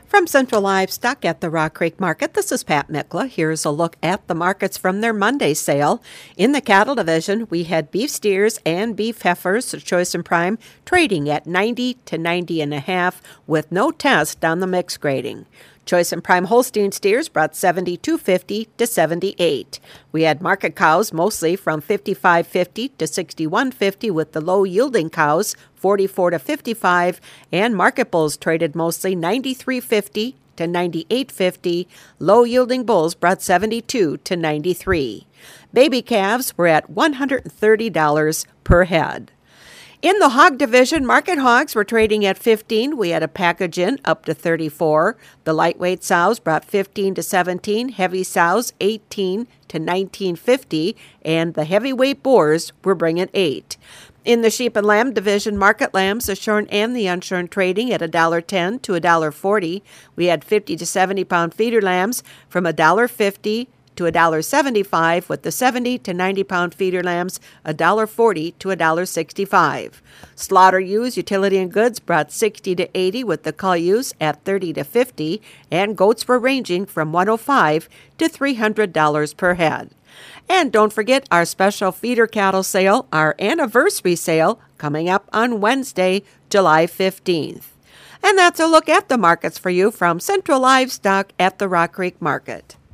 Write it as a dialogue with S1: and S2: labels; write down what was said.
S1: From Central Livestock at the Rock Creek Market, this is Pat Mikla. Here's a look at the markets from their Monday sale. In the cattle division, we had beef steers and beef heifers, choice and prime, trading at 90 to 90 and a half with no test on the mixed grading. Choice and prime Holstein steers brought 72.50 to 78. We had market cows mostly from 55.50 to 61.50 with the low yielding cows 44 to 55, and market bulls traded mostly 93.50 to 98.50. Low yielding bulls brought 72 to 93. Baby calves were at $130 per head. In the hog division, market hogs were trading at 15. We had a package in up to 34. The lightweight sows brought 15 to 17, heavy sows 18 to 19.50, and the heavyweight boars were bringing 8. In the sheep and lamb division, market lambs, the shorn and the unshorn, trading at $1.10 to $1.40. We had 50 to 70 pound feeder lambs from $1.50 to $1.75, with the 70 to 90 pound feeder lambs $1.40 to $1.65. Slaughter ewes, utility and goods brought 60 to 80, with the cull ewes at 30 to 50, and goats were ranging from $105 to $300 per head. And don't forget our special feeder cattle sale, our anniversary sale, coming up on Wednesday, July 15th. And that's a look at the markets for you from Central Livestock at the Rock Creek Market.